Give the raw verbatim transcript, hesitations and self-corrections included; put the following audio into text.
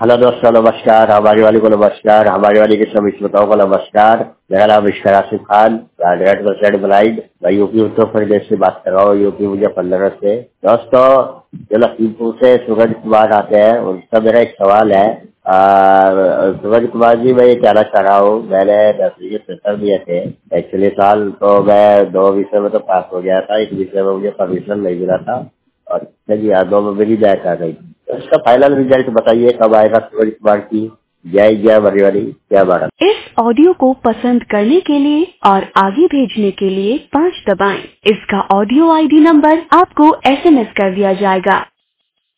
Hello दोस्तों, नमस्कार। हमारी वाली को नमस्कार। हमारी वाली के सभी श्रोताओं को नमस्कार। मेरा नाम Ishkar Asif Khan, hundred percent blind. मैं यूपी उत्तर प्रदेश से बात कर रहा हूँ, यूपी मुजफ्फरनगर से। दोस्तों, जो लखीमपुर से सूरज कुमार आते हैं उनका मेरा एक सवाल है। आ, सूरज कुमार जी, मैं ये कहना चाह रहा हूँ, मैंने दसवीं के पेपर दिए थे पिछले साल, तो मैं दो विषय में तो पास हो गया था, एक विषय में मुझे परमिशन नहीं मिला था और चलिए दो में मेरी बैच आ गई। तो इसका फाइनल रिजल्ट बताइए कब आएगा सूरज कुमार की। जय जय बरियारी, जय भारत। इस ऑडियो को पसंद करने के लिए और आगे भेजने के लिए पाँच दबाएं। इसका ऑडियो आईडी नंबर आपको एसएमएस कर दिया जाएगा।